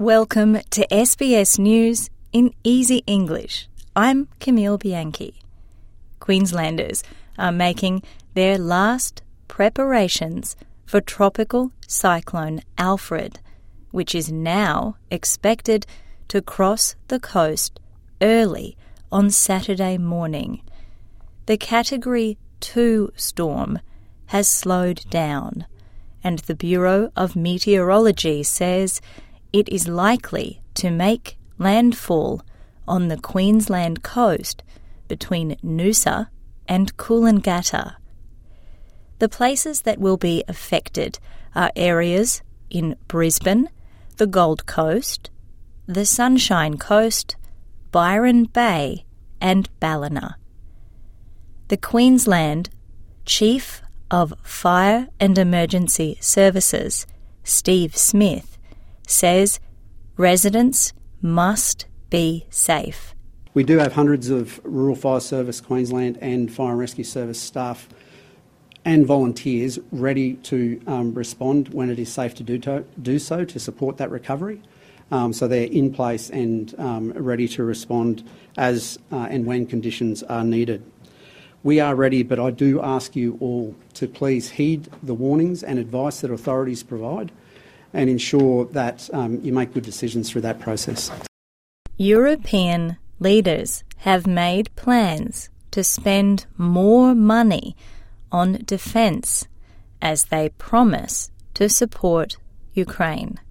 Welcome to SBS News in Easy English. I'm Camille Bianchi. Queenslanders are making their last preparations for Tropical Cyclone Alfred, which is now expected to cross the coast early on Saturday morning. The Category 2 storm has slowed down, and the Bureau of Meteorology says it is likely to make landfall on the Queensland coast between Noosa and Coolangatta. The places that will be affected are areas in Brisbane, the Gold Coast, the Sunshine Coast, Byron Bay and Ballina. The Queensland Chief of Fire and Emergency Services, Steve Smith, says residents must be safe. We do have hundreds of Rural Fire Service Queensland and Fire and Rescue Service staff and volunteers ready to respond when it is safe to do so to support that recovery. So they're in place and ready to respond as and when conditions are needed. We are ready, but I do ask you all to please heed the warnings and advice that authorities provide and ensure that you make good decisions through that process. European leaders have made plans to spend more money on defence as they promise to support Ukraine.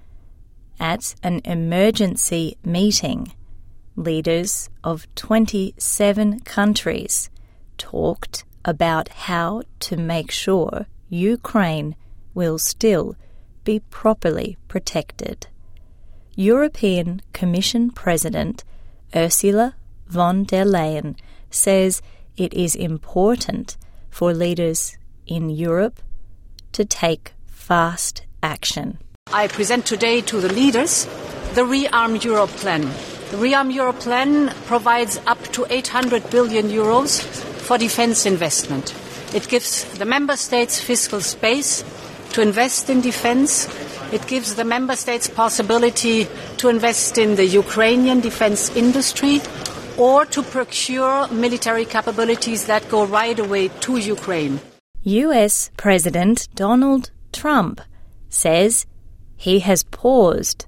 At an emergency meeting, leaders of 27 countries talked about how to make sure Ukraine will still be properly protected. European Commission President Ursula von der Leyen says it is important for leaders in Europe to take fast action. I present today to the leaders the Rearm Europe plan. The Rearm Europe plan provides up to 800 billion euros for defence investment. It gives the member states fiscal space to invest in defence. It gives the member states possibility to invest in the Ukrainian defence industry or to procure military capabilities that go right away to Ukraine. US President Donald Trump says he has paused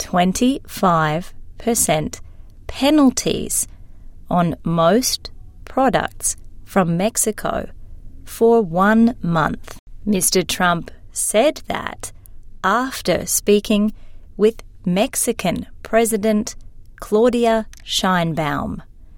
25% penalties on most products from Mexico for 1 month. Mr. Trump said that after speaking with Mexican President Claudia Sheinbaum.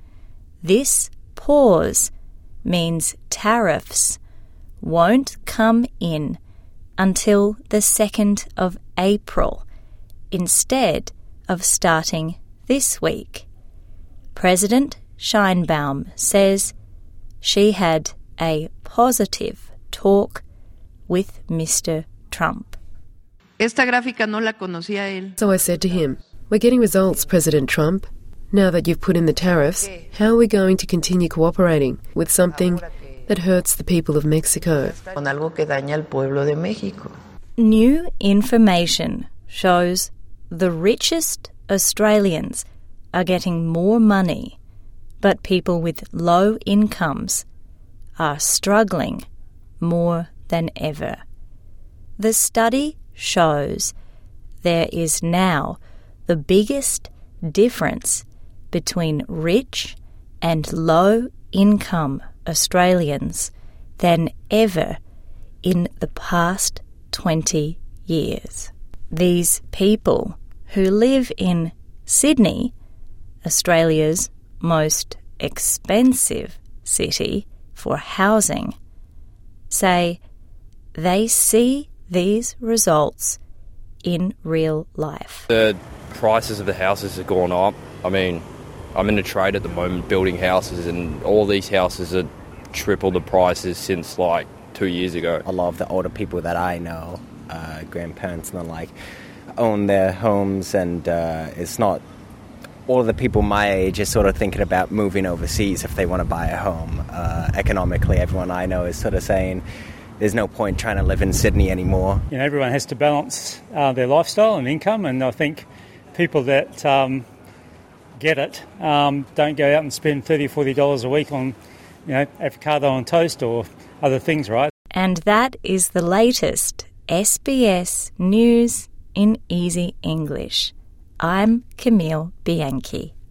This pause means tariffs won't come in until the 2nd of April, instead of starting this week. President Sheinbaum says she had a positive talk with Mr. Trump. Esta gráfica no la conocía él. So I said to him, "We're getting results, President Trump. Now that you've put in the tariffs, how are we going to continue cooperating with something that hurts the people of Mexico?" Con algo que daña al pueblo de México. New information shows the richest Australians are getting more money, but people with low incomes are struggling more than ever. The study shows there is now the biggest difference between rich and low-income Australians than ever in the past 20 years. These people who live in Sydney, Australia's most expensive city for housing, say they see these results in real life. The prices of the houses have gone up. I mean, I'm in a trade at the moment building houses, and all these houses are triple the prices since like 2 years ago. A lot of the older people that I know, grandparents and the like, own their homes, and it's not all of the people my age are sort of thinking about moving overseas if they want to buy a home. Economically, everyone I know is sort of saying there's no point trying to live in Sydney anymore. You know, everyone has to balance their lifestyle and income, and I think people that get it don't go out and spend $30 or $40 a week on, avocado on toast or other things, right? And that is the latest SBS News in Easy English. I'm Camille Bianchi.